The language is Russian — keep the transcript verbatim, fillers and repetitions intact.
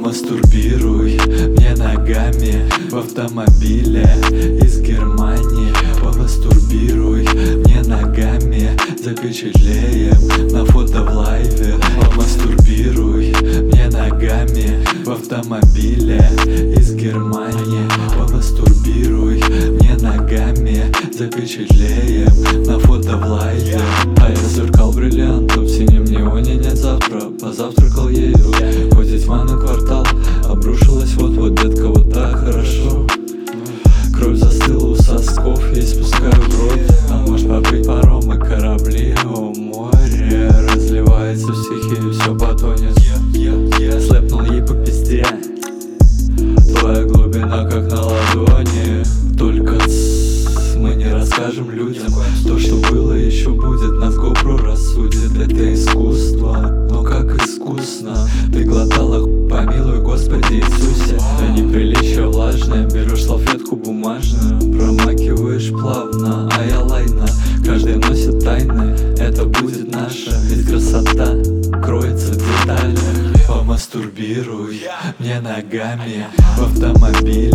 Помастурбируй мне ногами в автомобиле из Германии. Помастурбируй мне ногами, запечатлеем на фото в лайве. Помастурбируй мне ногами в автомобиле из Германии. Помастурбируй мне ногами, запечатлеем на фото в лайве. А я сверкал бриллиантом в синем неоне, нет завтра. Позавтракал ею, ходить в ванну квартал. Обрушилась вот-вот, детка, вот так хорошо. Кровь застыла у сосков, я спускаю в рот. А может попить паром и корабли, о море. Разливается в стихию, все потонет. Слепнул ей по пизде, твоя глубина как на ладони. Только тс, мы не расскажем людям то, что было, еще будет. Нас GoPro рассудит, это искусство. Но как искусно ты глотала, помилуй, Господи Иисусе. Да неприличие влажное, берешь салфетку бумажную, промакиваешь плавно, а я лайна. Каждый носит тайны, это будет наша. Ведь красота кроется в деталях. Помастурбируй мне ногами в автомобиле